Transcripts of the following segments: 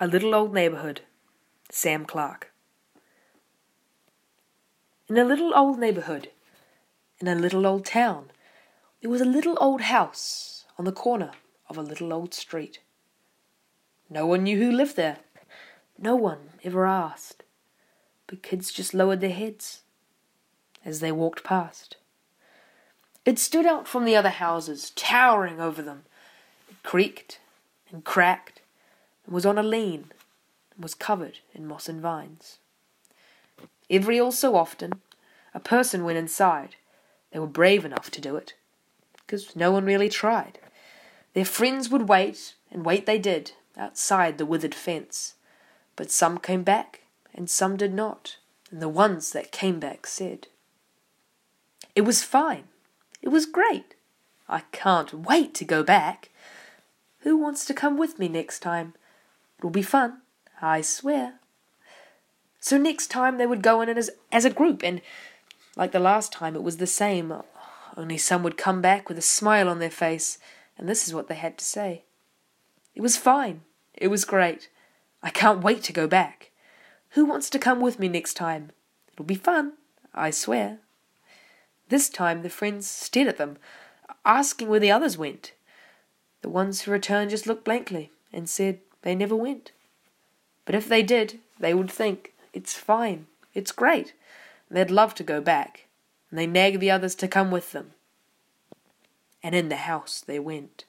A Little Old Neighborhood, Sam Clark. In a little old neighborhood, in a little old town, there was a little old house on the corner of a little old street. No one knew who lived there. No one ever asked. But kids just lowered their heads as they walked past. It stood out from the other houses, towering over them. It creaked and cracked and was on a lean and was covered in moss and vines. Every all so often, a person went inside. They were brave enough to do it, because no one really tried. Their friends would wait, and wait they did, outside the withered fence. But some came back, and some did not, and the ones that came back said, "It was fine. It was great. I can't wait to go back. Who wants to come with me next time? It'll be fun, I swear." So next time they would go in as a group, and like the last time it was the same, only some would come back with a smile on their face, and this is what they had to say. "It was fine. It was great. I can't wait to go back. Who wants to come with me next time? It'll be fun, I swear." This time the friends stared at them, asking where the others went. The ones who returned just looked blankly and said they never went. But if they did, they would think, "It's fine, it's great," and they'd love to go back, and they nagged the others to come with them. And in the house they went.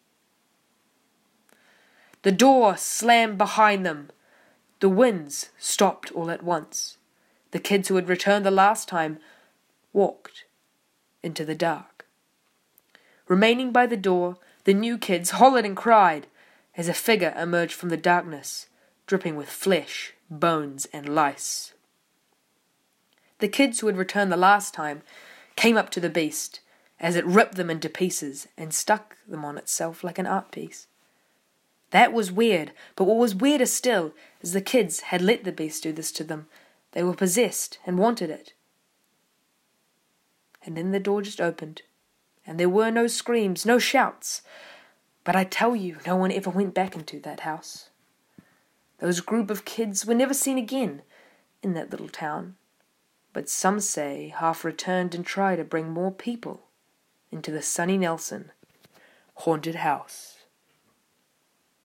The door slammed behind them. The winds stopped all at once. The kids who had returned the last time walked into the dark. Remaining by the door, the new kids hollered and cried as a figure emerged from the darkness, dripping with flesh, bones, and lice. The kids who had returned the last time came up to the beast as it ripped them into pieces and stuck them on itself like an art piece. That was weird, but what was weirder still is the kids had let the beast do this to them. They were possessed and wanted it. And then the door just opened, and there were no screams, no shouts. But I tell you, no one ever went back into that house. Those group of kids were never seen again in that little town. But some say half returned and tried to bring more people into the Sunny Nelson haunted house.